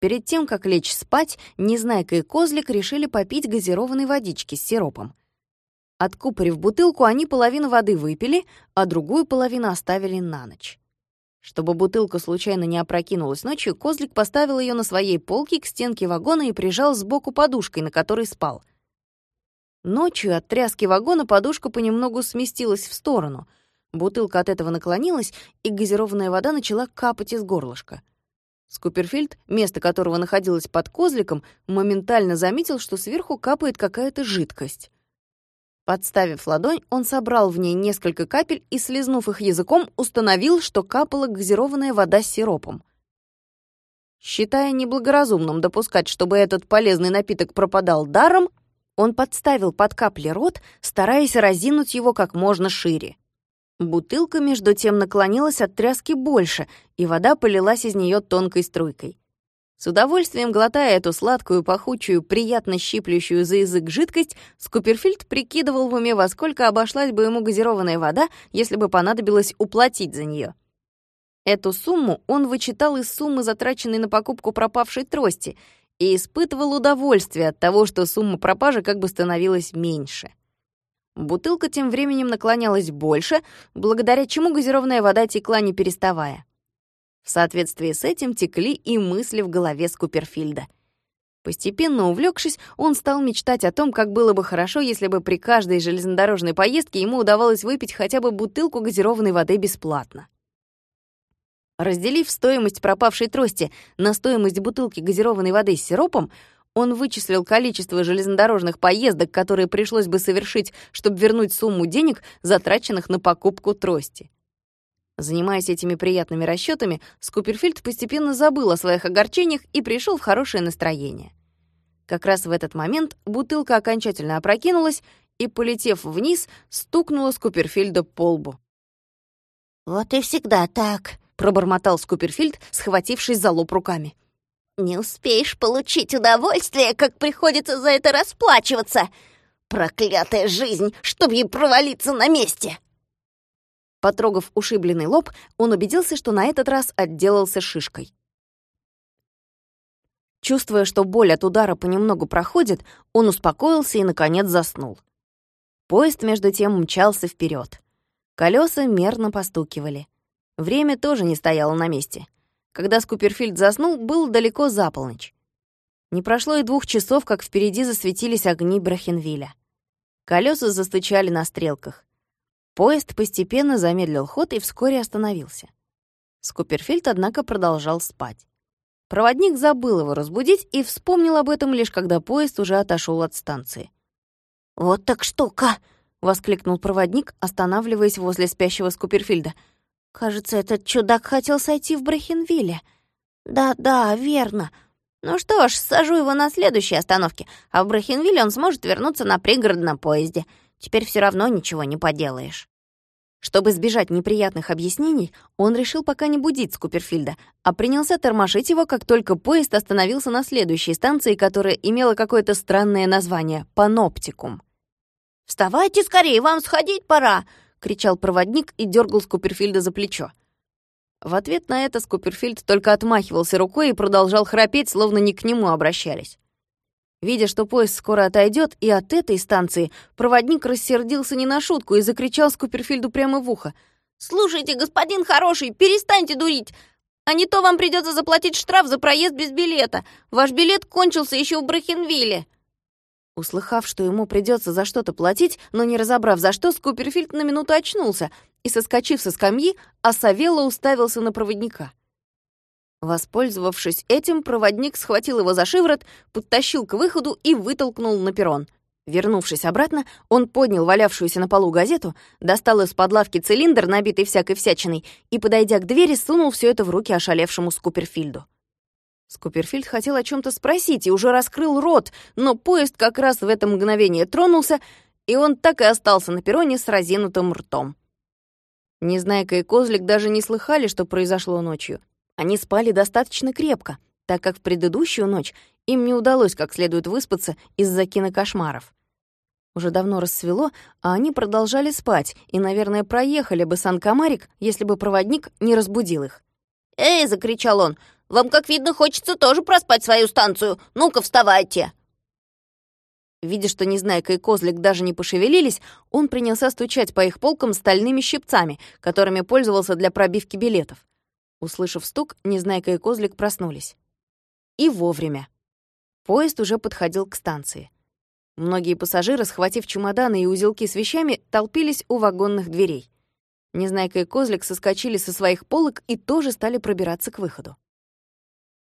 Перед тем, как лечь спать, Незнайка и Козлик решили попить газированной водички с сиропом. Откупорив бутылку, они половину воды выпили, а другую половину оставили на ночь. Чтобы бутылка случайно не опрокинулась ночью, Козлик поставил ее на своей полке к стенке вагона и прижал сбоку подушкой, на которой спал. Ночью от тряски вагона подушка понемногу сместилась в сторону. Бутылка от этого наклонилась, и газированная вода начала капать из горлышка. Скуперфильд, место которого находилось под Козликом, моментально заметил, что сверху капает какая-то жидкость. Подставив ладонь, он собрал в ней несколько капель и, слизнув их языком, установил, что капала газированная вода с сиропом. Считая неблагоразумным допускать, чтобы этот полезный напиток пропадал даром, он подставил под капли рот, стараясь разинуть его как можно шире. Бутылка, между тем, наклонилась от тряски больше, и вода полилась из нее тонкой струйкой. С удовольствием глотая эту сладкую, пахучую, приятно щиплющую за язык жидкость, Скуперфильд прикидывал в уме, во сколько обошлась бы ему газированная вода, если бы понадобилось уплатить за нее. Эту сумму он вычитал из суммы, затраченной на покупку пропавшей трости, и испытывал удовольствие от того, что сумма пропажи как бы становилась меньше. Бутылка тем временем наклонялась больше, благодаря чему газированная вода текла не переставая. В соответствии с этим текли и мысли в голове Скуперфильда. Постепенно увлекшись, он стал мечтать о том, как было бы хорошо, если бы при каждой железнодорожной поездке ему удавалось выпить хотя бы бутылку газированной воды бесплатно. Разделив стоимость пропавшей трости на стоимость бутылки газированной воды с сиропом, он вычислил количество железнодорожных поездок, которые пришлось бы совершить, чтобы вернуть сумму денег, затраченных на покупку трости. Занимаясь этими приятными расчетами, Скуперфильд постепенно забыл о своих огорчениях и пришел в хорошее настроение. Как раз в этот момент бутылка окончательно опрокинулась и, полетев вниз, стукнула Скуперфильда по лбу. «Вот и всегда так», — пробормотал Скуперфильд, схватившись за лоб руками. «Не успеешь получить удовольствие, как приходится за это расплачиваться. Проклятая жизнь, чтоб ей провалиться на месте!» Потрогав ушибленный лоб, он убедился, что на этот раз отделался шишкой. Чувствуя, что боль от удара понемногу проходит, он успокоился и, наконец, заснул. Поезд, между тем, мчался вперед. Колеса мерно постукивали. Время тоже не стояло на месте. Когда Скуперфильд заснул, было далеко за полночь. Не прошло и 2 часов, как впереди засветились огни Брахенвилля. Колеса застучали на стрелках. Поезд постепенно замедлил ход и вскоре остановился. Скуперфильд, однако, продолжал спать. Проводник забыл его разбудить и вспомнил об этом лишь когда поезд уже отошел от станции. «Вот так штука!» — воскликнул проводник, останавливаясь возле спящего Скуперфильда. «Кажется, этот чудак хотел сойти в Брахенвилле. Да, верно. Ну что ж, сажу его на следующей остановке, а в Брахенвилле он сможет вернуться на пригородном поезде. Теперь все равно ничего не поделаешь». Чтобы избежать неприятных объяснений, он решил пока не будить Скуперфильда, а принялся тормошить его, как только поезд остановился на следующей станции, которая имела какое-то странное название — Паноптикум. «Вставайте скорее, вам сходить пора!» — кричал проводник и дергал Скуперфильда за плечо. В ответ на это Скуперфильд только отмахивался рукой и продолжал храпеть, словно не к нему обращались. Видя, что поезд скоро отойдет, и от этой станции, проводник рассердился не на шутку и закричал Скуперфильду прямо в ухо. «Слушайте, господин хороший, перестаньте дурить, а не то вам придется заплатить штраф за проезд без билета. Ваш билет кончился еще в Брахенвилле». Услыхав, что ему придется за что-то платить, но не разобрав за что, Скуперфильд на минуту очнулся и, соскочив со скамьи, осовело уставился на проводника. Воспользовавшись этим, проводник схватил его за шиворот, подтащил к выходу и вытолкнул на перрон. Вернувшись обратно, он поднял валявшуюся на полу газету, достал из-под лавки цилиндр, набитый всякой всячиной, и, подойдя к двери, сунул все это в руки ошалевшему Скуперфильду. Скуперфильд хотел о чем-то спросить и уже раскрыл рот, но поезд как раз в это мгновение тронулся, и он так и остался на перроне с разинутым ртом. Незнайка и Козлик даже не слыхали, что произошло ночью. Они спали достаточно крепко, так как в предыдущую ночь им не удалось как следует выспаться из-за кинокошмаров. Уже давно рассвело, а они продолжали спать и, наверное, проехали бы Сан-Камарик, если бы проводник не разбудил их. «Эй!» — закричал он. Вам, как видно, хочется тоже проспать свою станцию. Ну-ка, вставайте!» Видя, что Незнайка и Козлик даже не пошевелились, он принялся стучать по их полкам стальными щипцами, которыми пользовался для пробивки билетов. Услышав стук, Незнайка и Козлик проснулись. И вовремя. Поезд уже подходил к станции. Многие пассажиры, схватив чемоданы и узелки с вещами, толпились у вагонных дверей. Незнайка и Козлик соскочили со своих полок и тоже стали пробираться к выходу.